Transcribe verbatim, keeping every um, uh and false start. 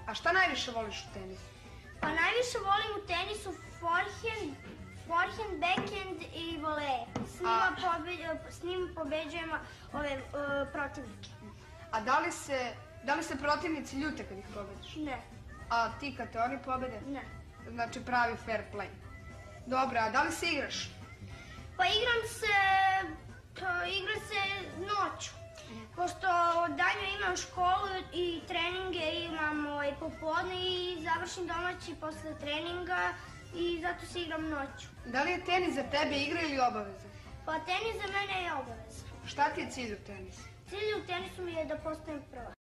A šta najviše voliš u tenisu? Pa najviše volim u tenisu forehand, forehand, backhand i voleje. S njima, pobe, s njima pobeđujemo ove uh, protivnike. A da li se, da li se protivnici ljute kad ih pobediš? Ne. A ti kad te oni pobede? Ne. Znači pravi fair play. Dobro, a da li se igraš? Pa igram se, igram se noću. Pošto danju imam školu i treninge, imam ovaj, popodne i završim domaći posle treninga i zato se igram noću. Da li je tenis za tebe igra ili obaveza? Pa tenis za mene je obaveza. Šta ti je cilj u tenisu? Cilj u tenisu mi je da postanem prva.